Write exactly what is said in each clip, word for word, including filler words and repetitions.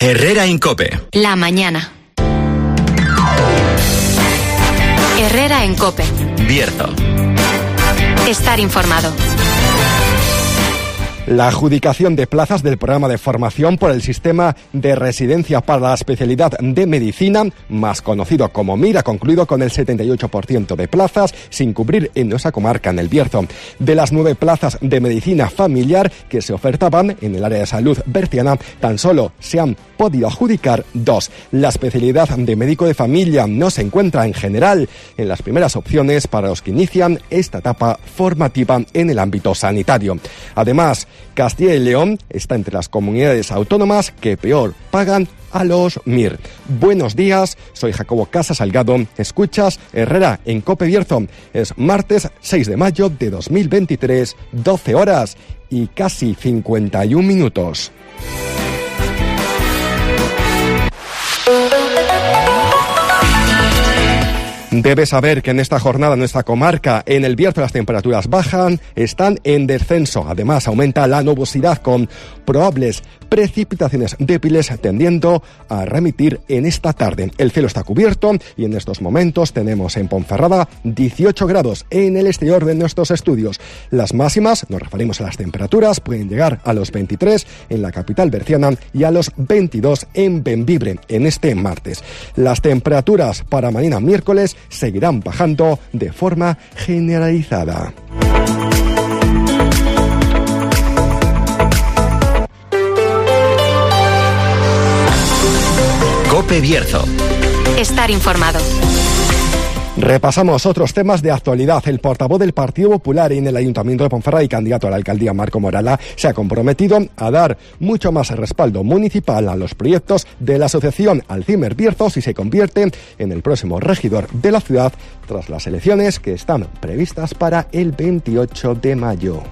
Herrera en COPE. La mañana. Herrera en COPE. Bierzo. Estar informado. La adjudicación de plazas del programa de formación por el sistema de residencia para la especialidad de medicina, más conocido como MIR, ha concluido con el setenta y ocho por ciento de plazas sin cubrir en nuestra comarca, en el Bierzo. De las nueve plazas de medicina familiar que se ofertaban en el área de salud berciana, tan solo se han podido adjudicar dos. La especialidad de médico de familia no se encuentra en general en las primeras opciones para los que inician esta etapa formativa en el ámbito sanitario. Además, Castilla y León está entre las comunidades autónomas que peor pagan a los MIR. Buenos días, soy Jacobo Casa Salgado. Escuchas Herrera en COPE Bierzo. Es martes seis de mayo de dos mil veintitrés, doce horas y casi cincuenta y un minutos. Debes saber que en esta jornada en nuestra comarca, en el Bierzo, las temperaturas bajan, están en descenso. Además, aumenta la nubosidad con probables precipitaciones débiles tendiendo a remitir en esta tarde. El cielo está cubierto y en estos momentos tenemos en Ponferrada dieciocho grados en el exterior de nuestros estudios. Las máximas, nos referimos a las temperaturas, pueden llegar a los veintitrés en la capital berciana y a los veintidós en Bembibre en este martes. Las temperaturas para mañana miércoles seguirán bajando de forma generalizada. COPE Bierzo. Estar informado. Repasamos otros temas de actualidad. El portavoz del Partido Popular en el Ayuntamiento de Ponferrada y candidato a la alcaldía, Marco Morala, se ha comprometido a dar mucho más respaldo municipal a los proyectos de la asociación Alzheimer Bierzo si se convierte en el próximo regidor de la ciudad tras las elecciones que están previstas para el veintiocho de mayo.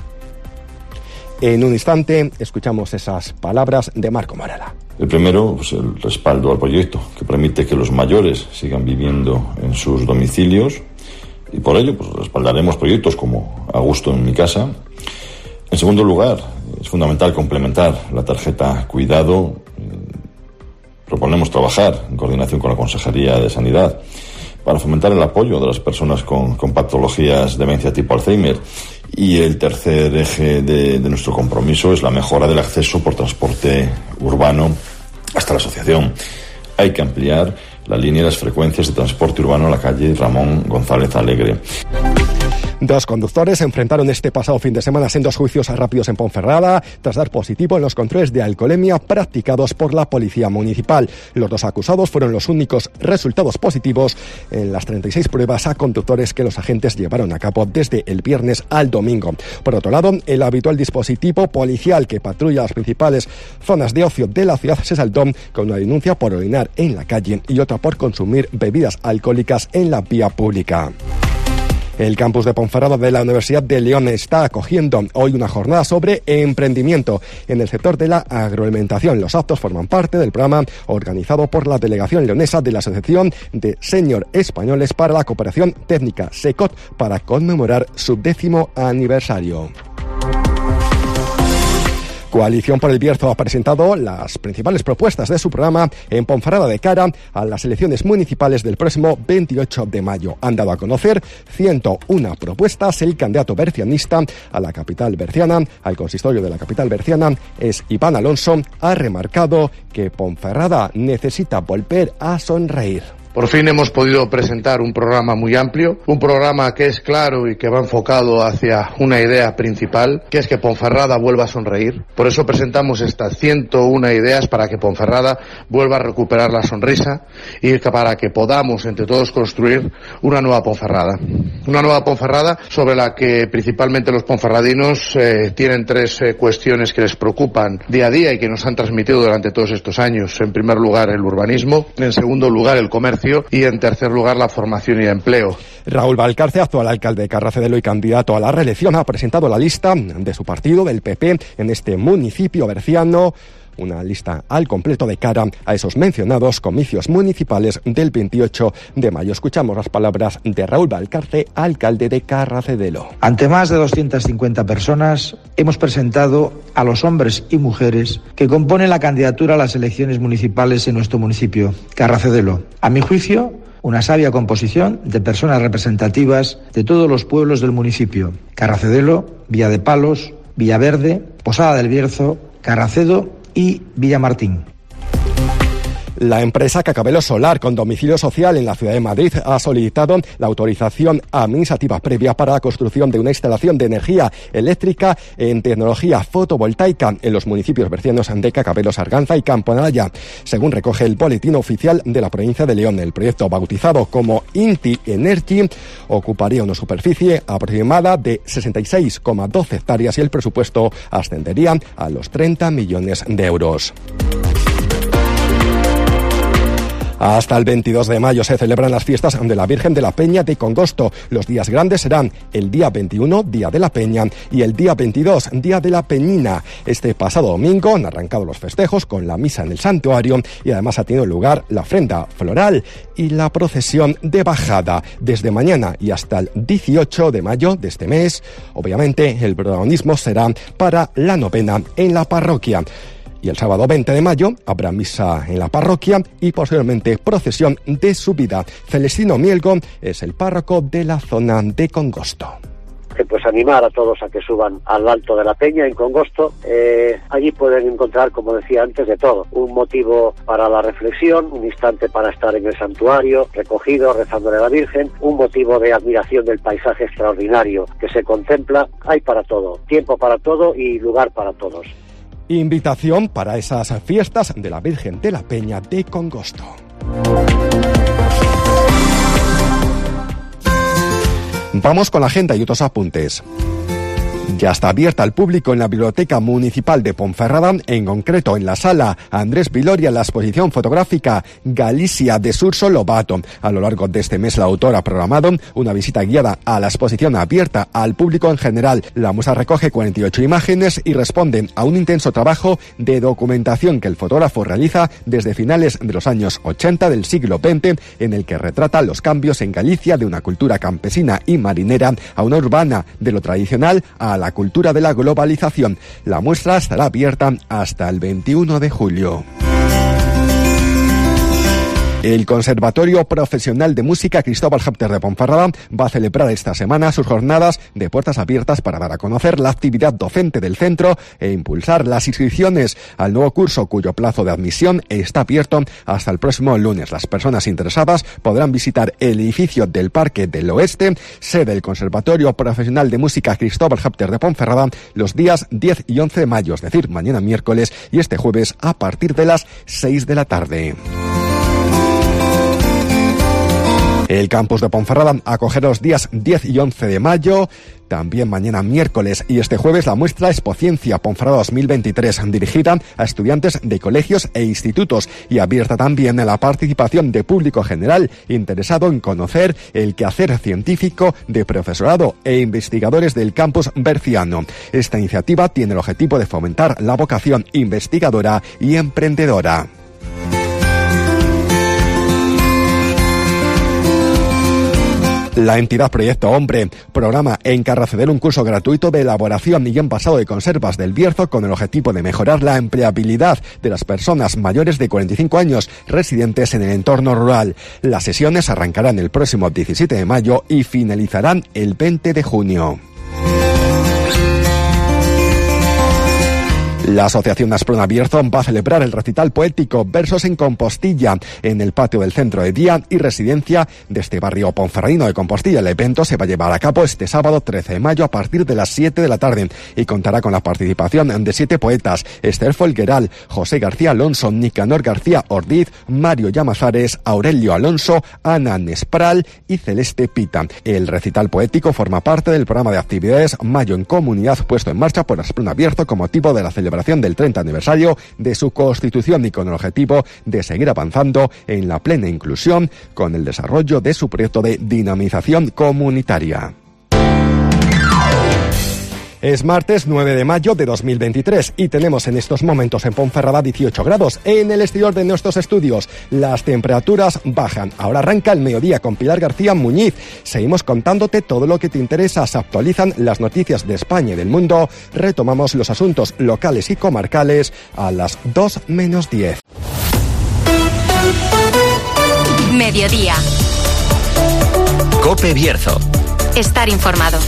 En un instante escuchamos esas palabras de Marco Morala. El primero, pues el respaldo al proyecto, que permite que los mayores sigan viviendo en sus domicilios, y por ello pues respaldaremos proyectos como A Gusto en mi casa. En segundo lugar, es fundamental complementar la tarjeta Cuidado. Proponemos trabajar en coordinación con la Consejería de Sanidad para fomentar el apoyo de las personas con, con patologías de demencia tipo Alzheimer. Y el tercer eje de, de nuestro compromiso es la mejora del acceso por transporte urbano hasta la asociación. Hay que ampliar la línea y las frecuencias de transporte urbano a la calle Ramón González Alegre. Dos conductores se enfrentaron este pasado fin de semana en dos juicios rápidos en Ponferrada tras dar positivo en los controles de alcoholemia practicados por la Policía Municipal. Los dos acusados fueron los únicos resultados positivos en las treinta y seis pruebas a conductores que los agentes llevaron a cabo desde el viernes al domingo. Por otro lado, el habitual dispositivo policial que patrulla las principales zonas de ocio de la ciudad se saldó con una denuncia por orinar en la calle y otra por consumir bebidas alcohólicas en la vía pública. El campus de Ponferrada de la Universidad de León está acogiendo hoy una jornada sobre emprendimiento en el sector de la agroalimentación. Los actos forman parte del programa organizado por la delegación leonesa de la Asociación de Senior Españoles para la Cooperación Técnica, SECOT, para conmemorar su décimo aniversario. Coalición por el Bierzo ha presentado las principales propuestas de su programa en Ponferrada de cara a las elecciones municipales del próximo veintiocho de mayo. Han dado a conocer ciento una propuestas. El candidato bercianista a la capital berciana, al consistorio de la capital berciana, es Iván Alonso. Ha remarcado que Ponferrada necesita volver a sonreír. Por fin hemos podido presentar un programa muy amplio, un programa que es claro y que va enfocado hacia una idea principal, que es que Ponferrada vuelva a sonreír. Por eso presentamos estas ciento una ideas para que Ponferrada vuelva a recuperar la sonrisa y para que podamos entre todos construir una nueva Ponferrada. Una nueva Ponferrada sobre la que principalmente los ponferradinos eh, tienen tres eh, cuestiones que les preocupan día a día y que nos han transmitido durante todos estos años. En primer lugar, el urbanismo, en segundo lugar, el comercio y en tercer lugar la formación y el empleo. Raúl Valcarce, actual alcalde de Carracedelo y candidato a la reelección, ha presentado la lista de su partido, del P P, en este municipio berciano una lista al completo de cara a esos mencionados comicios municipales del veintiocho de mayo. Escuchamos las palabras de Raúl Valcarce, alcalde de Carracedelo. Ante más de doscientas cincuenta personas, hemos presentado a los hombres y mujeres que componen la candidatura a las elecciones municipales en nuestro municipio, Carracedelo. A mi juicio, una sabia composición de personas representativas de todos los pueblos del municipio: Carracedelo, Villadepalos, Villaverde, Posada del Bierzo, Carracedo y Villamartín. La empresa Cacabelo Solar, con domicilio social en la ciudad de Madrid, ha solicitado la autorización administrativa previa para la construcción de una instalación de energía eléctrica en tecnología fotovoltaica en los municipios bercianos de Cacabelos, Arganza y Camponalla. Según recoge el boletín oficial de la provincia de León, el proyecto, bautizado como Inti Energy, ocuparía una superficie aproximada de sesenta y seis coma doce hectáreas y el presupuesto ascendería a los treinta millones de euros. Hasta el veintidós de mayo se celebran las fiestas de la Virgen de la Peña de Congosto. Los días grandes serán el día veintiuno, Día de la Peña, y el día veintidós, Día de la Peñina. Este pasado domingo han arrancado los festejos con la misa en el santuario y además ha tenido lugar la ofrenda floral y la procesión de bajada. Desde mañana y hasta el dieciocho de mayo de este mes, obviamente el protagonismo será para la novena en la parroquia. Y el sábado veinte de mayo habrá misa en la parroquia y posteriormente procesión de subida. Celestino Mielgo es el párroco de la zona de Congosto. Pues animar a todos a que suban al Alto de la Peña en Congosto. Eh, allí pueden encontrar, como decía antes, de todo. Un motivo para la reflexión, un instante para estar en el santuario, recogido, rezándole a la Virgen, un motivo de admiración del paisaje extraordinario que se contempla. Hay para todo, tiempo para todo y lugar para todos. Invitación para esas fiestas de la Virgen de la Peña de Congosto. Vamos con la agenda y otros apuntes. Ya está abierta al público en la Biblioteca Municipal de Ponferrada, en concreto en la sala Andrés Viloria, la exposición fotográfica Galicia de Surso Lobato. A lo largo de este mes la autora ha programado una visita guiada a la exposición abierta al público en general. La muestra recoge cuarenta y ocho imágenes y responde a un intenso trabajo de documentación que el fotógrafo realiza desde finales de los años ochenta del siglo veinte, en el que retrata los cambios en Galicia de una cultura campesina y marinera a una urbana, de lo tradicional a la cultura de la globalización. La muestra estará abierta hasta el veintiuno de julio. El Conservatorio Profesional de Música Cristóbal Hapter de Ponferrada va a celebrar esta semana sus jornadas de puertas abiertas para dar a conocer la actividad docente del centro e impulsar las inscripciones al nuevo curso, cuyo plazo de admisión está abierto hasta el próximo lunes. Las personas interesadas podrán visitar el edificio del Parque del Oeste, sede del Conservatorio Profesional de Música Cristóbal Hapter de Ponferrada, los días diez y once de mayo, es decir, mañana miércoles y este jueves a partir de las seis de la tarde. El campus de Ponferrada acogerá los días diez y once de mayo, también mañana miércoles y este jueves, la muestra Expociencia Ponferrada dos mil veintitrés, dirigida a estudiantes de colegios e institutos y abierta también a la participación de público general interesado en conocer el quehacer científico de profesorado e investigadores del campus berciano. Esta iniciativa tiene el objetivo de fomentar la vocación investigadora y emprendedora. La entidad Proyecto Hombre programa en Carracedelo un curso gratuito de elaboración y envasado de conservas del Bierzo con el objetivo de mejorar la empleabilidad de las personas mayores de cuarenta y cinco años residentes en el entorno rural. Las sesiones arrancarán el próximo diecisiete de mayo y finalizarán el veinte de junio. La Asociación Aspruna Bierzo va a celebrar el recital poético Versos en Compostilla en el patio del Centro de Día y Residencia de este barrio ponferradino de Compostilla. El evento se va a llevar a cabo este sábado trece de mayo a partir de las siete de la tarde y contará con la participación de siete poetas: Esther Folgueral, José García Alonso, Nicanor García Ordiz, Mario Llamazares, Aurelio Alonso, Ana Nespral y Celeste Pita. El recital poético forma parte del programa de actividades Mayo en Comunidad, puesto en marcha por Aspruna Bierzo con motivo de la celebración del treinta aniversario de su constitución y con el objetivo de seguir avanzando en la plena inclusión con el desarrollo de su proyecto de dinamización comunitaria. Es martes nueve de mayo de dos mil veintitrés y tenemos en estos momentos en Ponferrada dieciocho grados. En el exterior de nuestros estudios las temperaturas bajan. Ahora arranca el mediodía con Pilar García Muñiz. Seguimos contándote todo lo que te interesa. Se actualizan las noticias de España y del mundo. Retomamos los asuntos locales y comarcales a las dos menos diez. Mediodía. COPE Bierzo. Estar informado.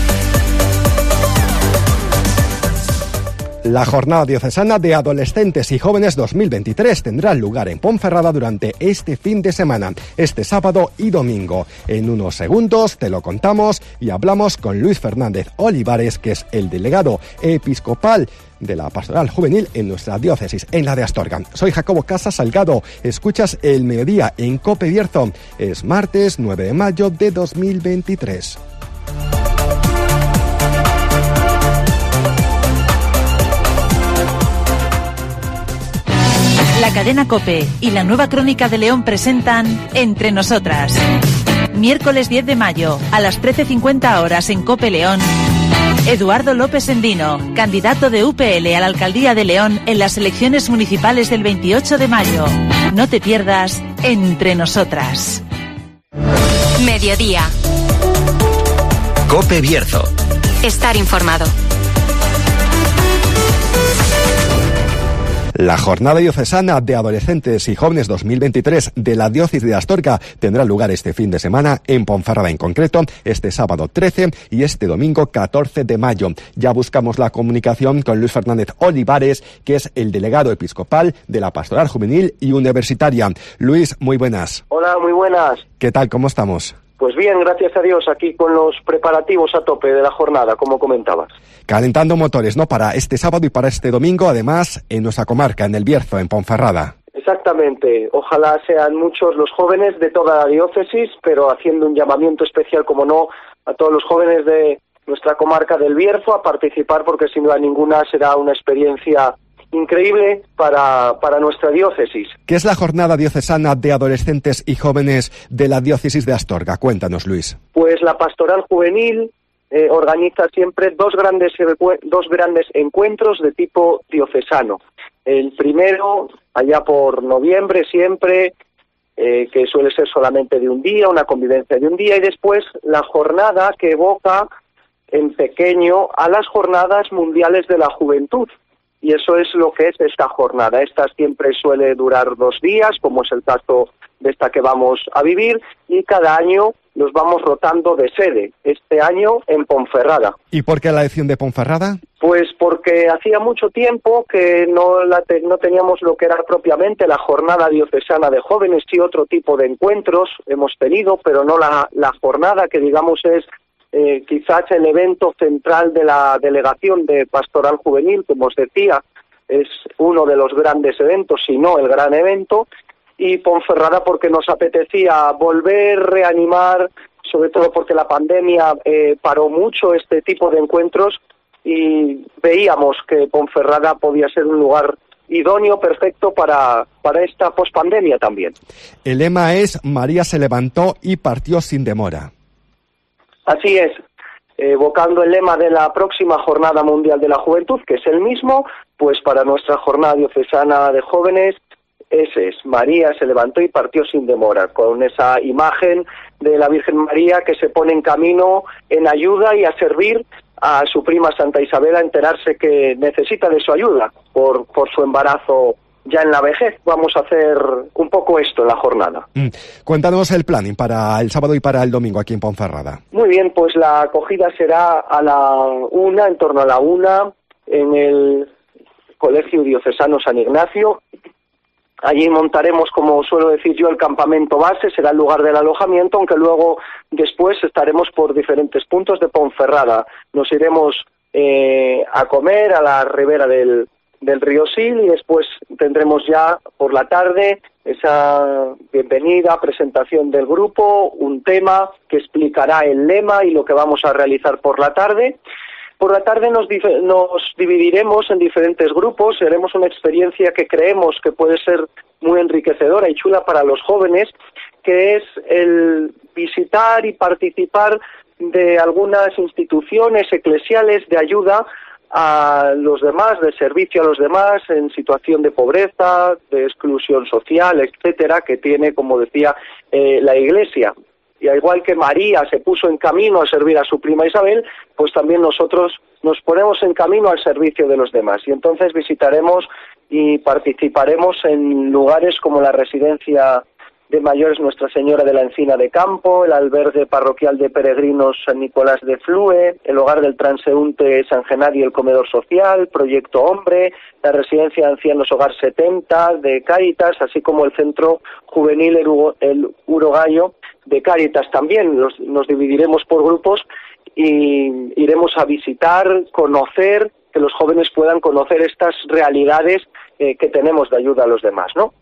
La Jornada Diocesana de Adolescentes y Jóvenes dos mil veintitrés tendrá lugar en Ponferrada durante este fin de semana, este sábado y domingo. En unos segundos te lo contamos y hablamos con Luis Fernández Olivares, que es el delegado episcopal de la Pastoral Juvenil en nuestra diócesis, en la de Astorga. Soy Jacobo Casas Salgado. Escuchas El Mediodía en COPE Bierzo. Es martes nueve de mayo de dos mil veintitrés. La cadena COPE y la Nueva Crónica de León presentan Entre Nosotras. Miércoles diez de mayo, a las trece cincuenta horas en COPE León. Eduardo López Endino, candidato de U P L a la Alcaldía de León en las elecciones municipales del veintiocho de mayo. No te pierdas Entre Nosotras. Mediodía. COPE Bierzo. Estar informado. La Jornada Diocesana de Adolescentes y Jóvenes dos mil veintitrés de la Diócesis de Astorga tendrá lugar este fin de semana en Ponferrada, en concreto este sábado trece y este domingo catorce de mayo. Ya buscamos la comunicación con Luis Fernández Olivares, que es el delegado episcopal de la Pastoral Juvenil y Universitaria. Luis, muy buenas. Hola, muy buenas. ¿Qué tal? ¿Cómo estamos? Pues bien, gracias a Dios, aquí con los preparativos a tope de la jornada, como comentabas. Calentando motores, ¿no? Para este sábado y para este domingo, además, en nuestra comarca, en el Bierzo, en Ponferrada. Exactamente. Ojalá sean muchos los jóvenes de toda la diócesis, pero haciendo un llamamiento especial, como no, a todos los jóvenes de nuestra comarca del Bierzo a participar, porque sin duda ninguna será una experiencia increíble para, para nuestra diócesis. ¿Qué es la Jornada Diocesana de Adolescentes y Jóvenes de la Diócesis de Astorga? Cuéntanos, Luis. Pues la Pastoral Juvenil eh, organiza siempre dos grandes, dos grandes encuentros de tipo diocesano. El primero, allá por noviembre siempre, eh, que suele ser solamente de un día, una convivencia de un día, y después la jornada que evoca en pequeño a las Jornadas Mundiales de la Juventud. Y eso es lo que es esta jornada. Esta siempre suele durar dos días, como es el caso de esta que vamos a vivir, y cada año los vamos rotando de sede. Este año en Ponferrada. ¿Y por qué la elección de Ponferrada? Pues porque hacía mucho tiempo que no, la te, no teníamos lo que era propiamente la Jornada Diocesana de Jóvenes, sí otro tipo de encuentros hemos tenido, pero no la, la jornada que digamos es Eh, quizás el evento central de la Delegación de Pastoral Juvenil, como os decía, es uno de los grandes eventos, si no el gran evento, y Ponferrada porque nos apetecía volver, reanimar, sobre todo porque la pandemia eh, paró mucho este tipo de encuentros y veíamos que Ponferrada podía ser un lugar idóneo, perfecto para, para esta pospandemia también. El lema es María se levantó y partió sin demora. Así es, evocando el lema de la próxima Jornada Mundial de la Juventud, que es el mismo, pues para nuestra Jornada Diocesana de Jóvenes, ese es, María se levantó y partió sin demora, con esa imagen de la Virgen María que se pone en camino en ayuda y a servir a su prima Santa Isabel a enterarse que necesita de su ayuda por, por su embarazo ya en la vejez. Vamos a hacer un poco esto en la jornada. Mm. Cuéntanos el planning para el sábado y para el domingo aquí en Ponferrada. Muy bien, pues la acogida será a la una, en torno a la una, en el Colegio Diocesano San Ignacio. Allí montaremos, como suelo decir yo, el campamento base, será el lugar del alojamiento, aunque luego después estaremos por diferentes puntos de Ponferrada. Nos iremos eh, a comer a la ribera del del río Sil y después tendremos ya por la tarde esa bienvenida, presentación del grupo, un tema que explicará el lema y lo que vamos a realizar por la tarde. Por la tarde nos, nos dividiremos en diferentes grupos, haremos una experiencia que creemos que puede ser muy enriquecedora y chula para los jóvenes, que es el visitar y participar de algunas instituciones eclesiales de ayuda a los demás, de servicio a los demás en situación de pobreza, de exclusión social, etcétera, que tiene, como decía, eh, la Iglesia. Y al igual que María se puso en camino a servir a su prima Isabel, pues también nosotros nos ponemos en camino al servicio de los demás. Y entonces visitaremos y participaremos en lugares como la residencia de mayores Nuestra Señora de la Encina de Campo, el albergue parroquial de peregrinos San Nicolás de Flue, el hogar del transeúnte San Genadio y el comedor social, Proyecto Hombre, la residencia de ancianos Hogar setenta de Cáritas, así como el centro juvenil El Urogallo de Cáritas también. Nos, nos dividiremos por grupos y iremos a visitar, conocer, que los jóvenes puedan conocer estas realidades eh, que tenemos de ayuda a los demás, ¿no?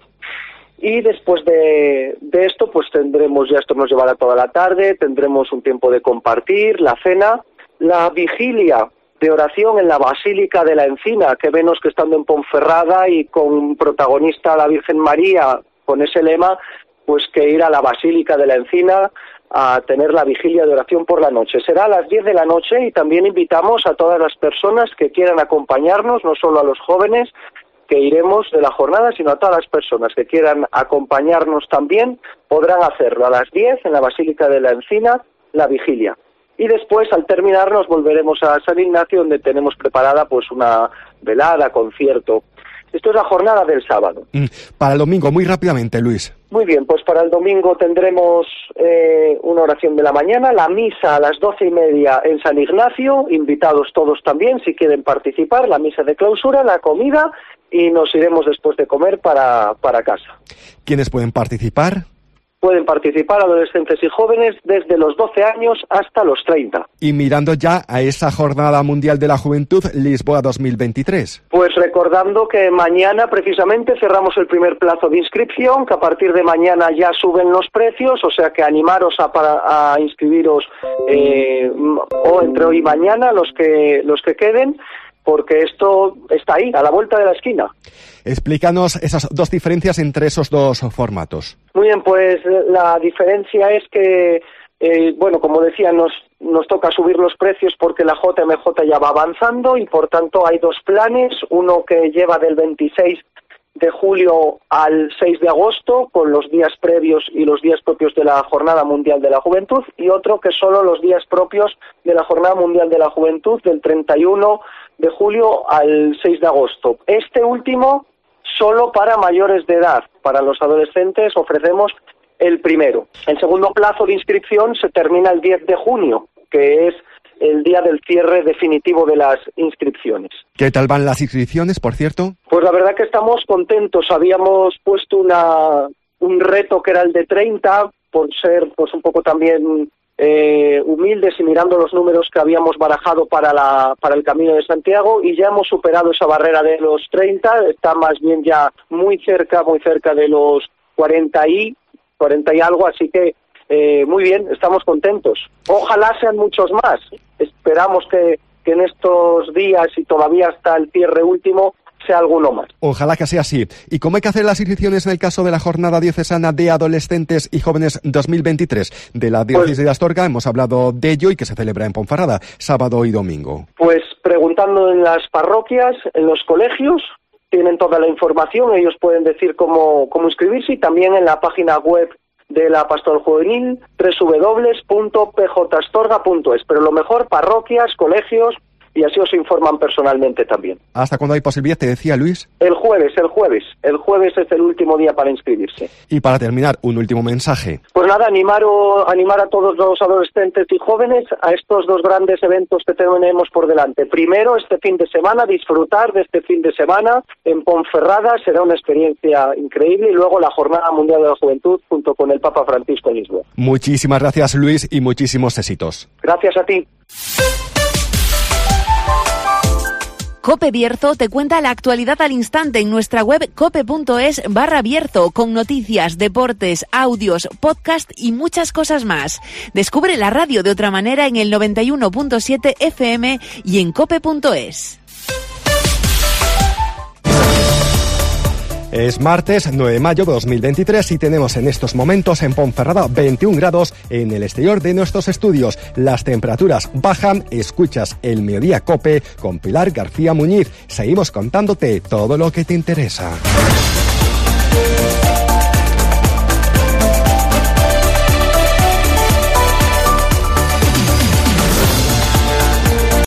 Y después de, de esto, pues tendremos, ya esto nos llevará toda la tarde, tendremos un tiempo de compartir, la cena, la vigilia de oración en la Basílica de la Encina, que vemos que estando en Ponferrada y con protagonista la Virgen María, con ese lema, pues que ir a la Basílica de la Encina a tener la vigilia de oración por la noche. Será a las diez de la noche y también invitamos a todas las personas que quieran acompañarnos, no solo a los jóvenes, que iremos de la jornada, sino a todas las personas que quieran acompañarnos también, podrán hacerlo a las diez en la Basílica de la Encina, la vigilia. Y después, al terminar, nos volveremos a San Ignacio, donde tenemos preparada pues una velada, concierto. Esto es la jornada del sábado. Mm, para el domingo, muy rápidamente, Luis. Muy bien, pues para el domingo tendremos eh, una oración de la mañana, la misa a las doce y media en San Ignacio, invitados todos también si quieren participar, la misa de clausura, la comida, y nos iremos después de comer para, para casa. ¿Quiénes pueden participar? Pueden participar adolescentes y jóvenes desde los doce años hasta los treinta. Y mirando ya a esa Jornada Mundial de la Juventud Lisboa dos mil veintitrés. Pues recordando que mañana precisamente cerramos el primer plazo de inscripción, que a partir de mañana ya suben los precios, o sea que animaros a, para, a inscribiros eh, o entre hoy y mañana los que, los que queden, porque esto está ahí, a la vuelta de la esquina. Explícanos esas dos diferencias entre esos dos formatos. Muy bien, pues la diferencia es que, eh, bueno, como decía, nos, nos toca subir los precios porque la J M J ya va avanzando y por tanto hay dos planes, uno que lleva del veintiséis de julio al seis de agosto, con los días previos y los días propios de la Jornada Mundial de la Juventud, y otro que solo los días propios de la Jornada Mundial de la Juventud, del treinta y uno de julio al seis de agosto. Este último solo para mayores de edad. Para los adolescentes ofrecemos el primero. El segundo plazo de inscripción se termina el diez de junio, que es el día del cierre definitivo de las inscripciones. ¿Qué tal van las inscripciones, por cierto? Pues la verdad que estamos contentos. Habíamos puesto una un reto que era el de treinta, por ser pues un poco también eh, humildes y mirando los números que habíamos barajado para la para el Camino de Santiago, y ya hemos superado esa barrera de los treinta, está más bien ya muy cerca, muy cerca de los cuarenta y, cuarenta y algo, así que Eh, muy bien, estamos contentos. Ojalá sean muchos más. Esperamos que, que en estos días y todavía hasta el cierre último sea alguno más. Ojalá que sea así. ¿Y cómo hay que hacer las inscripciones en el caso de la Jornada Diocesana de Adolescentes y Jóvenes dos mil veintitrés? De la Diócesis pues, de Astorga hemos hablado de ello y que se celebra en Ponferrada, sábado y domingo. Pues preguntando en las parroquias, en los colegios, tienen toda la información, ellos pueden decir cómo, cómo inscribirse, y también en la página web de la Pastoral Juvenil, doble u doble u doble u punto p j astorga punto es. Pero lo mejor, parroquias, colegios, y así os informan personalmente también. ¿Hasta cuándo hay posibilidad, te decía Luis? El jueves, el jueves. El jueves es el último día para inscribirse. Y para terminar, un último mensaje. Pues nada, animar, o, animar a todos los adolescentes y jóvenes a estos dos grandes eventos que tenemos por delante. Primero, este fin de semana, disfrutar de este fin de semana en Ponferrada, será una experiencia increíble, y luego la Jornada Mundial de la Juventud junto con el Papa Francisco en Lisboa. Muchísimas gracias, Luis, y muchísimos éxitos. Gracias a ti. Cope Bierzo te cuenta la actualidad al instante en nuestra web cope.es barra Bierzo, con noticias, deportes, audios, podcast y muchas cosas más. Descubre la radio de otra manera en el noventa y uno punto siete F M y en cope punto es. Es martes nueve de mayo de dos mil veintitrés y tenemos en estos momentos en Ponferrada veintiún grados en el exterior de nuestros estudios. Las temperaturas bajan, escuchas el Mediodía Cope con Pilar García Muñiz. Seguimos contándote todo lo que te interesa.